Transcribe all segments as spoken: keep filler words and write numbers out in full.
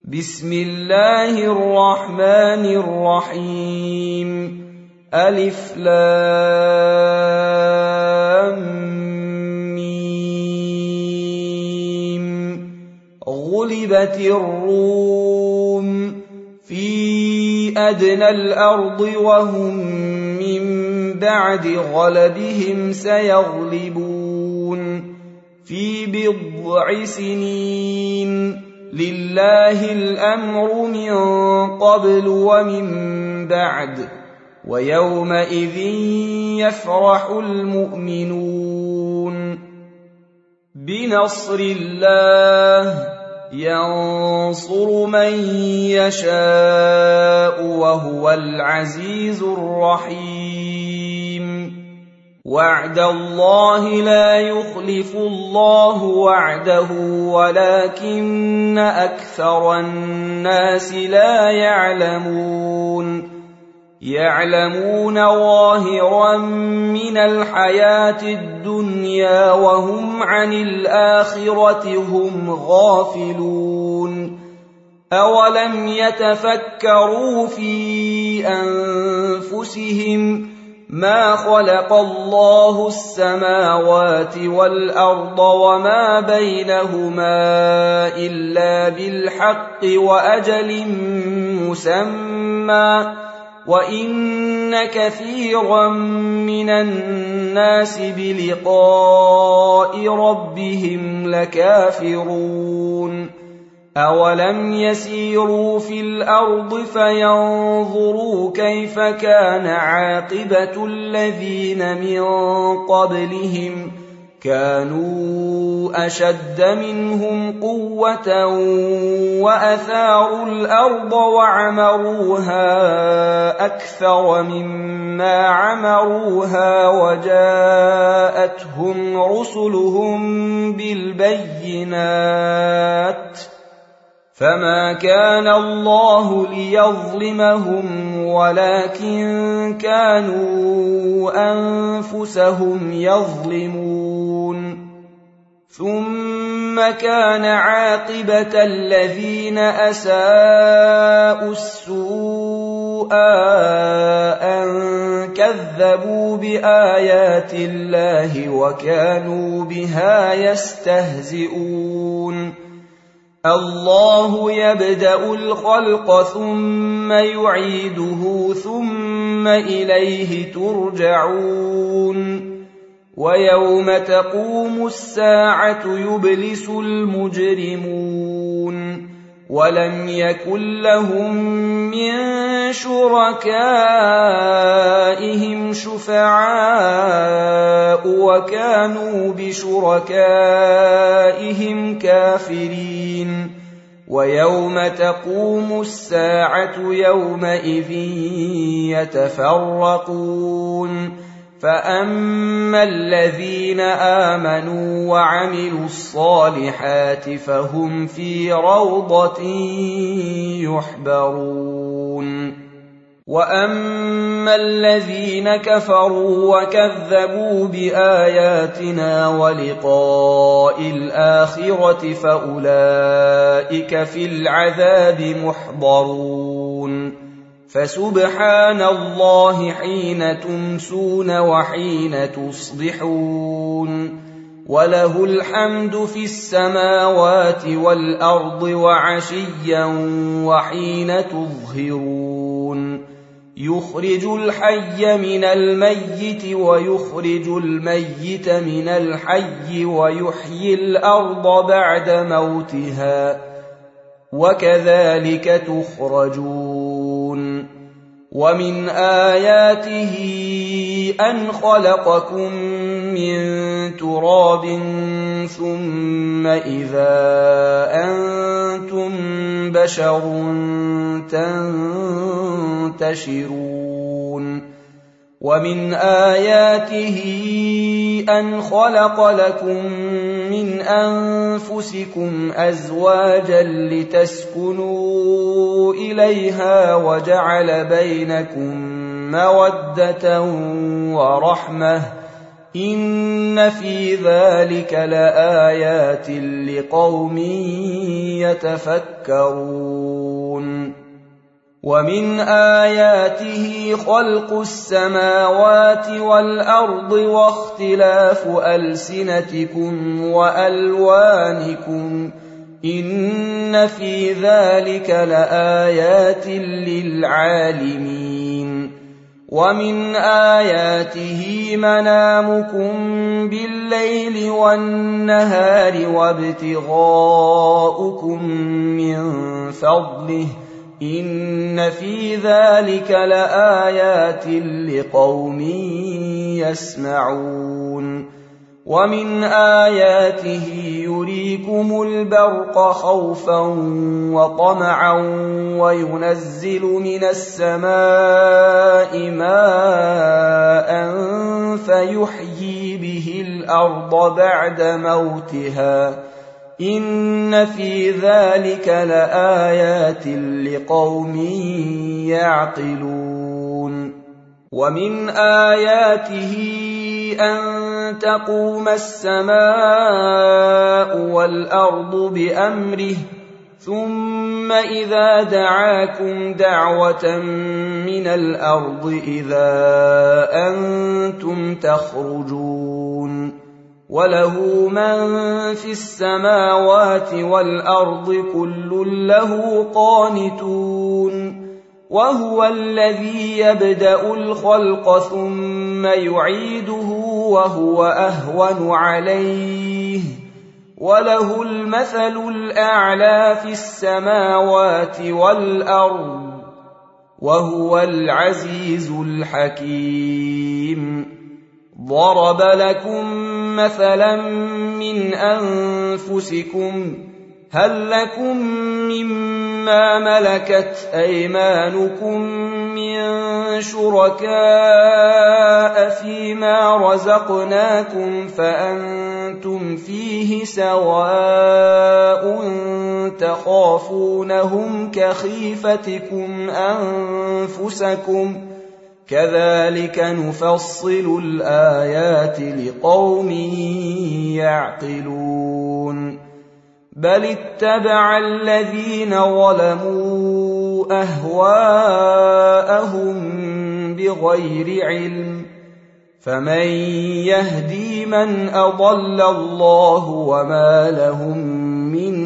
بسم الله الرحمن الرحيم. ألف لام ميم. غلبت الروم في أدنى الأرض وهم من بعد غلبهم سيغلبون في بضع سنين. لله الأمر من قبل ومن بعد ويومئذ يفرح المؤمنون. بنصر الله ينصر من يشاء وهو العزيز الرحيم. وعد الله لا يخلف الله وعده ولكن أكثر الناس لا يعلمون. يعلمون ظاهرا من الحياة الدنيا وهم عن الآخرة هم غافلون. أولم يتفكروا في أنفسهم ما خلق الله السماوات والأرض وما بينهما إلا بالحق وأجل مسمى وإن كثيرا من الناس بلقاء ربهم لكافرون. أولم يسيروا في الأرض فينظروا كيف كان عاقبة الذين من قبلهم كانوا أشد منهم قوة وأثاروا الأرض وعمروها أكثر مما عمروها وجاءتهم رسلهم بالبينات فما كان الله ليظلمهم ولكن كانوا أنفسهم يظلمون. ثم كان عاقبة الذين أساءوا السوء أن كذبوا بآيات الله وكانوا بها يستهزئون. الله يبدأ الخلق ثم يعيده ثم إليه ترجعون. ويوم تقوم الساعة يبلس المجرمون ولم يكن لهم من شركائهم شفعاء وكانوا بشركائهم كافرين. ويوم تقوم الساعة يومئذ يتفرقون. فأما الذين آمنوا وعملوا الصالحات فهم في روضة يحبرون. وأما الذين كفروا وكذبوا بآياتنا ولقاء الآخرة فأولئك في العذاب محضرون. فسبحان الله حين تمسون وحين تصبحون وله الحمد في السماوات والأرض وعشيا وحين تظهرون. يخرج الحي من الميت ويخرج الميت من الحي ويحيي الأرض بعد موتها وكذلك تخرجون. ومن آياته أن خلقكم من تراب ثم إذا أنتم بشر تنتشرون. ومن آياته أن خلق لكم من أنفسكم أزواجا لتسكنوا إليها وجعل بينكم مودة ورحمة إن في ذلك لآيات لقوم يتفكرون ومن آياته خلق السماوات والأرض واختلاف ألسنتكم وألوانكم إن في ذلك لآيات للعالمين ومن آياته منامكم بالليل والنهار وابتغاؤكم من فضله إن في ذلك لآيات لقوم يسمعون ومن آياته يريكم البرق خوفا وطمعا وينزل من السماء ماء فيحيي به الأرض بعد موتها إن في ذلك لآيات لقوم يعقلون ومن آياته أن تقوم السماء والأرض بأمره ثم إذا دعاكم دعوة من الأرض إذا أنتم تخرجون وله من في السماوات والأرض كل له قانتون وهو الذي يبدأ الخلق ثم يعيده وهو أهون عليه وله المثل الأعلى في السماوات والأرض وهو العزيز الحكيم ضرب لكم مثلا من أنفسكم هل لكم مما ملكت أيمانكم من شركاء فيما رزقناكم فأنتم فيه سواء تخافونهم كخيفتكم أنفسكم كذلك نفصل الآيات لقوم يعقلون بل اتبع الذين ظلموا أهواءهم بغير علم فمن يهدي من أضل الله وما لهم من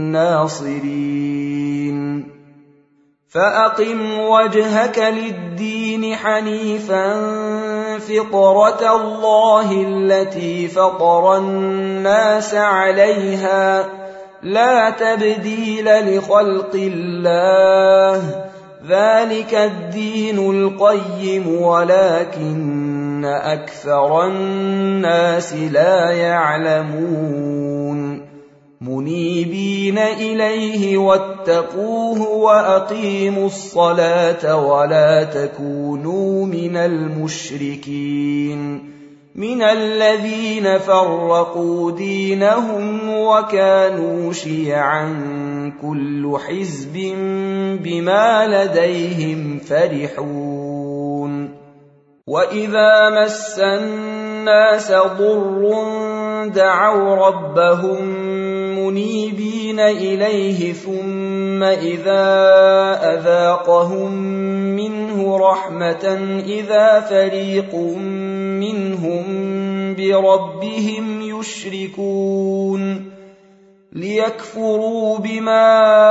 ناصرين فأقم وجهك للدين حنيفا فطرة الله التي فطر الناس عليها لا تبديل لخلق الله ذلك الدين القيم ولكن أكثر الناس لا يعلمون منيبين إليه واتقوه وأقيموا الصلاة ولا تكونوا من المشركين من الذين فرقوا دينهم وكانوا شيعا كل حزب بما لديهم فرحون وإذا مس الناس ضر دعوا ربهم منيبين إليه ثم إذا أذاقهم منه رحمة إذا فريق منهم بربهم يشركون ليكفروا بما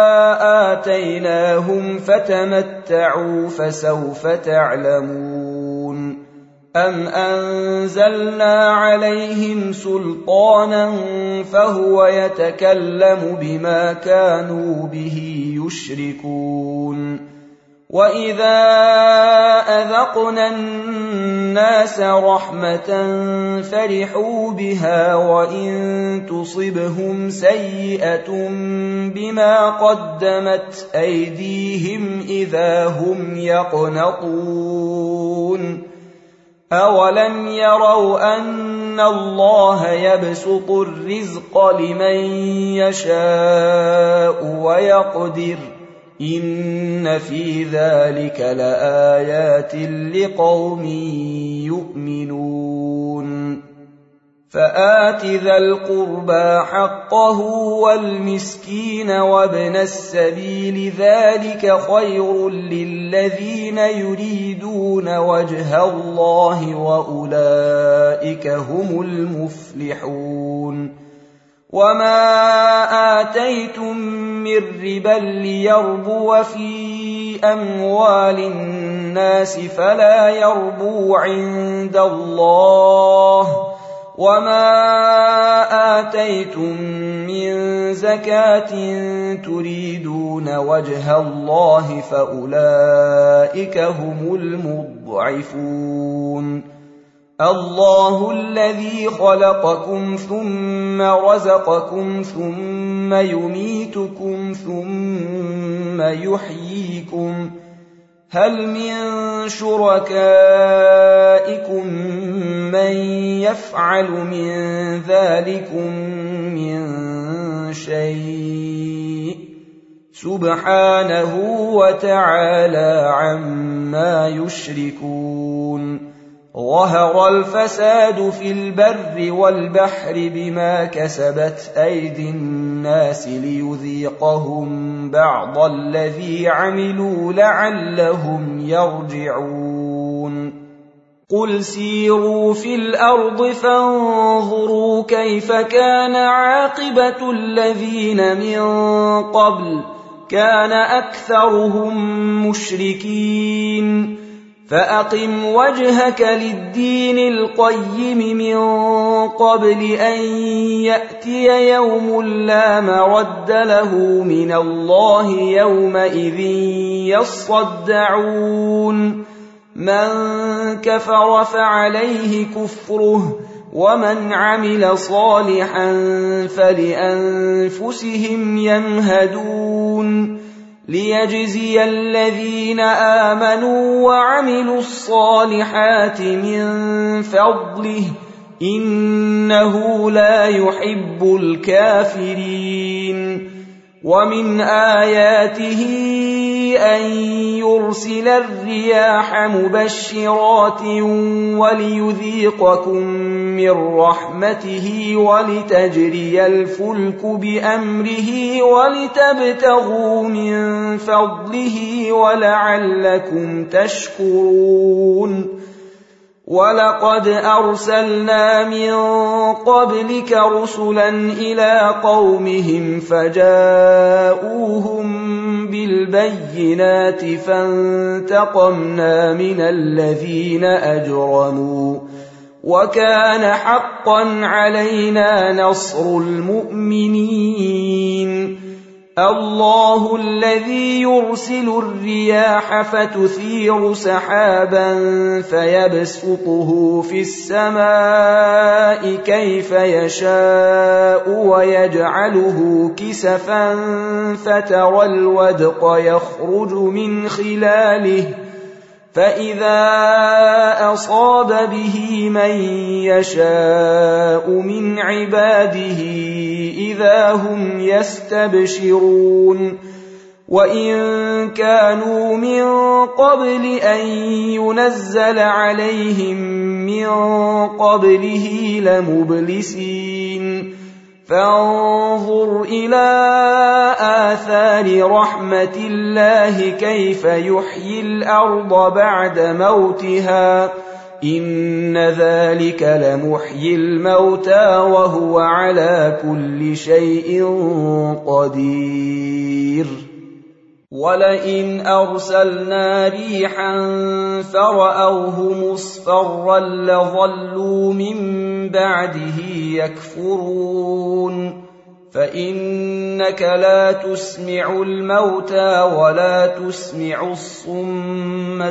آتيناهم فتمتعوا فسوف تعلمون أم أنزلنا عليهم سلطانا فهو يتكلم بما كانوا به يشركون وإذا أذقنا الناس رحمة فرحوا بها وإن تصبهم سيئة بما قدمت أيديهم إذا هم يقنطون أولم يروا أن الله يبسط الرزق لمن يشاء ويقدر إن في ذلك لآيات لقوم يؤمنون فآت ذا القربى حقه والمسكين وابن السبيل ذلك خير للذين يريدون وجه الله وأولئك هم المفلحون وما آتيتم من ربا ليربو في أموال الناس فلا يربو عند الله وما آتيتم من زكاة تريدون وجه الله فأولئك هم المضعفون الله الذي خلقكم ثم رزقكم ثم يميتكم ثم يحييكم هل من شركائكم من يفعل من ذلكم من شيء سبحانه وتعالى عما يشركون ظهر الفساد في البر والبحر بما كسبت أيدي الناس ليذيقهم بعض الذي عملوا لعلهم يرجعون قل سيروا في الأرض فانظروا كيف كان عاقبة الذين من قبل كان أكثرهم مشركين فأقم وجهك للدين القيم من قبل أن يأتي يوم لا مرد له من الله يومئذ يصدعون من كفر فعليه كفره ومن عمل صالحا فلأنفسهم يمهدون ليجزي الذين آمنوا وعملوا الصالحات من فضله إنه لا يحب الكافرين ومن آياته أن يرسل الرياح مبشرات وليذيقكم من رحمته ولتجري الفلك بأمره ولتبتغوا من فضله ولعلكم تشكرون ولقد أرسلنا من قبلك رسلا إلى قومهم فجاءوهم بالبينات فانتقمنا من الذين أجرموا وكان حقا علينا نصر المؤمنين الله الذي يرسل الرياح فتثير سحابا فيبسطه في السماء كيف يشاء ويجعله كسفا فترى الودق يخرج من خلاله فإذا أصاب به من يشاء من عباده إذا هم يستبشرون وإن كانوا من قبل أن ينزل عليهم من قبله لمبلسين فانظر إلى آثار رحمة الله كيف يحيي الأرض بعد موتها إن ذلك لمحيي الموتى وهو على كل شيء قدير ولئن أرسلنا ريحا فرأوه مصفرا لظلوا من بعده يكفرون فإنك لا تسمع الموتى ولا تسمع الصم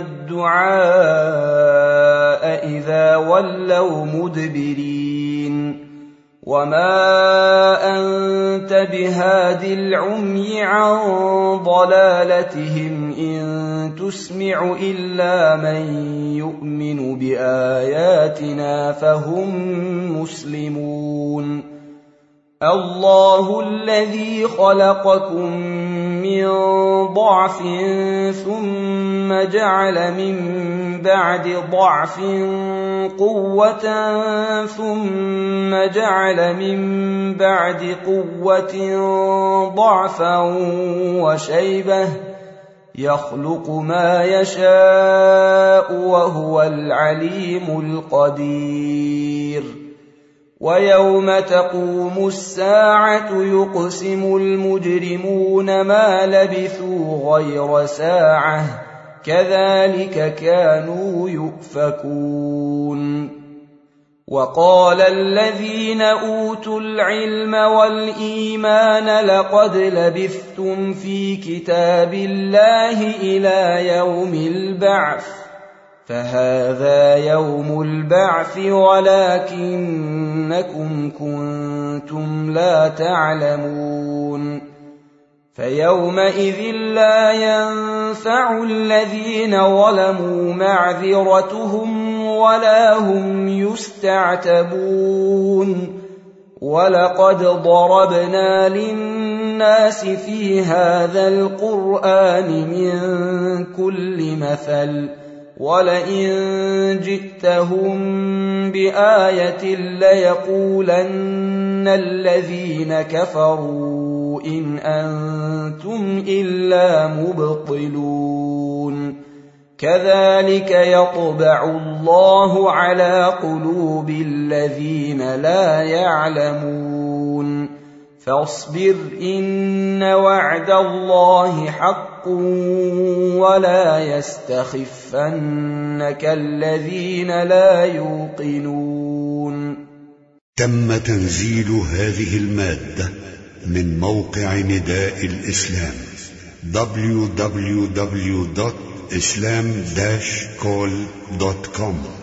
الدعاء إذا ولوا مدبرين وما أنت بهاد العمي عن ضلالتهم إن تسمع إلا من يؤمن بآياتنا فهم مسلمون الله الذي خلقكم من ضعف ثم جعل من بعد ضعف قوة ثم جعل من بعد قوة ضعفا وشيبة يخلق ما يشاء وهو العليم القدير ويوم تقوم الساعة يقسم المجرمون ما لبثوا غير ساعة كذلك كانوا يؤفكون وقال الذين أوتوا العلم والإيمان لقد لبثتم في كتاب الله إلى يوم البعث فهذا يوم البعث ولكنكم كنتم لا تعلمون فيومئذ لا ينفع الذين ظلموا معذرتهم ولا هم يستعتبون ولقد ضربنا للناس في هذا القرآن من كل مثل ولئن جئتهم بآية ليقولن الذين كفروا إن أنتم إلا مبطلون كذلك يطبع الله على قلوب الذين لا يعلمون فاصبر إن وعد الله حق ولا يستخفنك الذين لا يوقنون. تم تنزيل هذه المادة من موقع نداء الإسلام دبليو دبليو دبليو دوت إسلام داش كول دوت كوم.